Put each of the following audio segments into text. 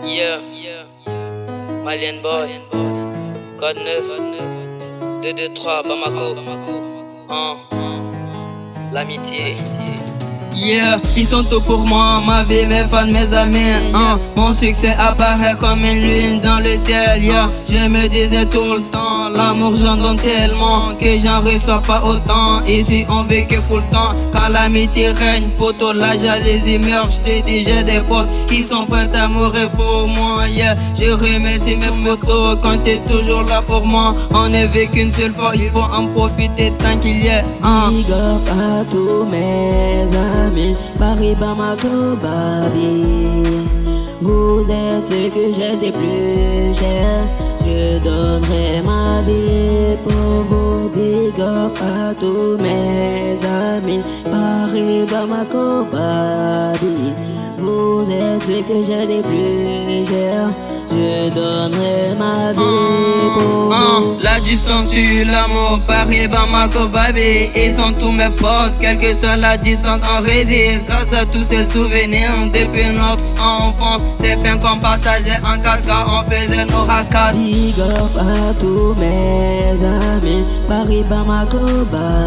Yeah, Malien Boy, Code 9, 223, Bamako, l'amitié. Yeah, ils sont tout pour moi, ma vie, mes fans, mes amis. Mon succès apparaît comme une lune dans le ciel. Yeah, je me disais tout le temps, l'amour j'en donne tellement que j'en reçois pas autant. Ici on vit que pour le temps, quand l'amitié règne, poteau, la jalousie meurt. Je te dis, j'ai des potes qui sont prêts à mourir pour moi. Yeah, je remercie mes motos quand t'es toujours là pour moi. On ne vit qu'une seule fois, il faut en profiter tant qu'il y est. Big up à tous mes amis, Paris, Bamako, Babi. Vous êtes ce que j'ai de plus cher. Je donnerai ma vie pour vous. Big up à tous mes amis, Paris, Bamako, Babi. Vous êtes ce que j'ai de plus cher. Je donnerai ma vie pour vous. La distance tue l'amour, Paris, Bamako, Babi. Ils sont tous mes potes, quelle que soit la distance, on résiste. Grâce à tous ces souvenirs depuis notre enfance, ces peines qu'on partageait en 4K, on faisait nos racades. Big up à tous mes amis, Paris, Bamako,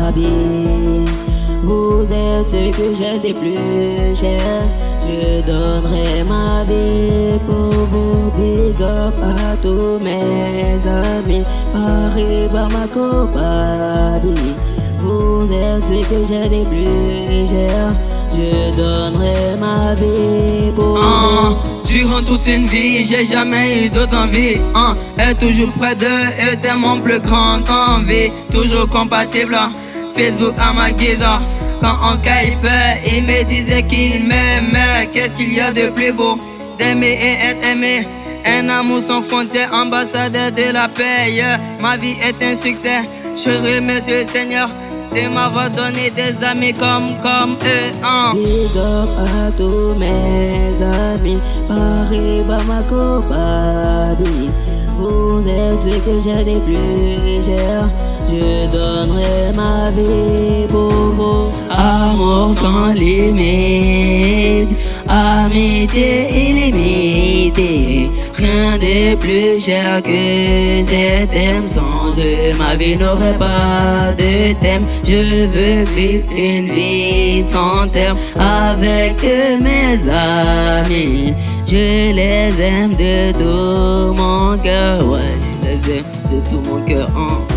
Babi. Vous êtes ce que j'ai de plus cher. Je donnerai ma vie pour vous. Big up à tous mes amis, Paris, Bamako, Babi. Vous êtes ce que j'ai de plus cher. Je donnerai ma vie pour vous. Durant toute une vie, j'ai jamais eu d'autre envie. Être toujours près d'eux était mon plus grand envie. Toujours compatible, Facebook à ma guise. Quand on skypait, il me disait qu'il m'aimait. Qu'est-ce qu'il y a de plus beau d'aimer et être aimé? Un amour sans frontières, ambassadeur de la paix. Yeah. Ma vie est un succès, je remercie le Seigneur de m'avoir donné des amis comme eux. Big up à tous mes amis, Paris, Bamako, Babi. Vous êtes ce que j'ai de plus cher. Je donnerai ma vie pour vous. Amour sans limite, amitié illimitée. Rien de plus cher que cet thème. Sans eux, ma vie n'aurait pas de thème. Je veux vivre une vie sans terme avec mes amis. Je les aime de tout mon cœur. Ouais, je les aime de tout mon cœur.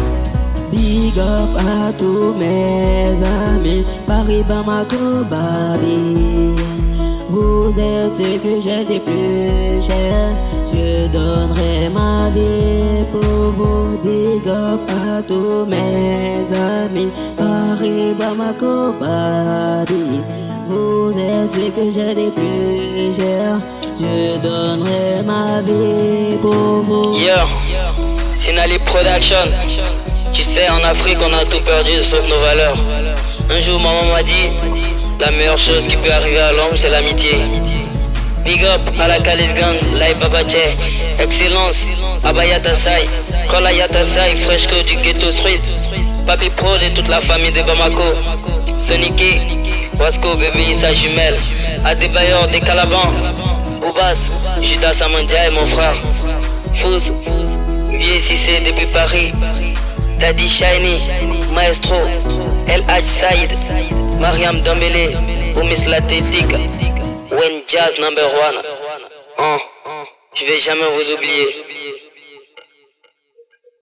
Big up à tous mes amis, Paris, Bamako, Babi. Vous êtes ce que j'ai de plus cher. Je donnerai ma vie pour vous. Big up à tous mes amis, Paris, Bamako, Babi. Vous êtes ce que j'ai de plus cher. Je donnerai ma vie pour vous. Yo, Sinali Production. Tu sais, en Afrique, on a tout perdu sauf nos valeurs. Un jour, maman m'a dit, la meilleure chose qui peut arriver à l'homme, c'est l'amitié. Big up à la Kalis Gang, Lai Babache, Excellence, Abayatasai, Kola Yatasai, Fresco du Ghetto Street, Papi Pro de toute la famille de Bamako, Soniké, Wasco, Bébé, sa jumelle, Adebayor des Calaban, Boubas, Judas Samandia et mon frère, Fous, Vieux Cissé depuis Paris, Daddy Shiny, Maestro, El Haj Saïd, Mariam Dambélé, Oumis Latétique, Wen Jazz number one. Je vais jamais vous oublier.